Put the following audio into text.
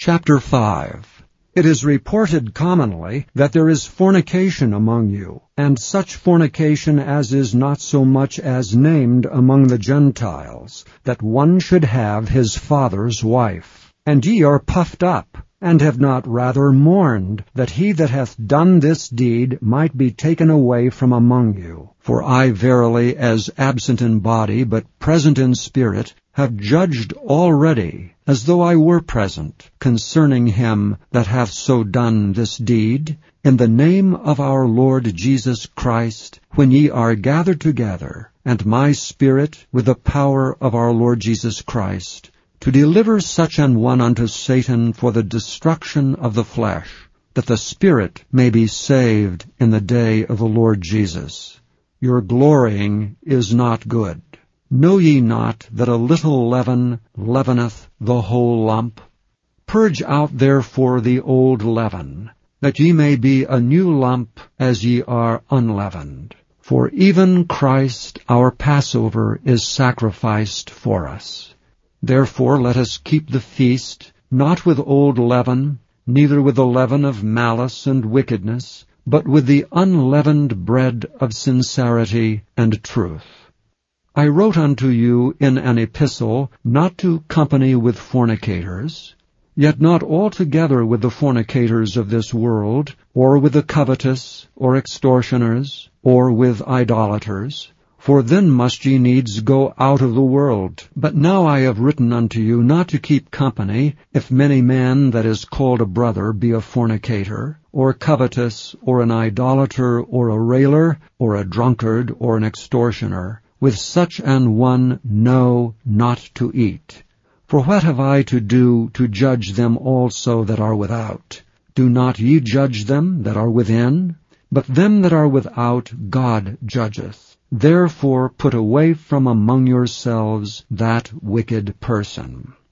Chapter 5. It is reported commonly that there is fornication among you, and such fornication as is not so much as named among the Gentiles, that one should have his father's wife. And ye are puffed up, and have not rather mourned, that he that hath done this deed might be taken away from among you. For I verily, as absent in body, but present in spirit, have judged already, as though I were present, concerning him that hath so done this deed, in the name of our Lord Jesus Christ, when ye are gathered together, and my spirit, with the power of our Lord Jesus Christ, to deliver such an one unto Satan for the destruction of the flesh, that the spirit may be saved in the day of the Lord Jesus. Your glorying is not good. Know ye not that a little leaven leaveneth the whole lump? Purge out therefore the old leaven, that ye may be a new lump, as ye are unleavened. For even Christ our Passover is sacrificed for us. Therefore let us keep the feast, not with old leaven, neither with the leaven of malice and wickedness, but with the unleavened bread of sincerity and truth. I wrote unto you in an epistle not to company with fornicators, yet not altogether with the fornicators of this world, or with the covetous, or extortioners, or with idolaters, for then must ye needs go out of the world. But now I have written unto you not to keep company, if many man that is called a brother be a fornicator, or covetous, or an idolater, or a railer, or a drunkard, or an extortioner. With such an one know not to eat. For what have I to do to judge them also that are without? Do not ye judge them that are within? But them that are without God judgeth. Therefore put away from among yourselves that wicked person.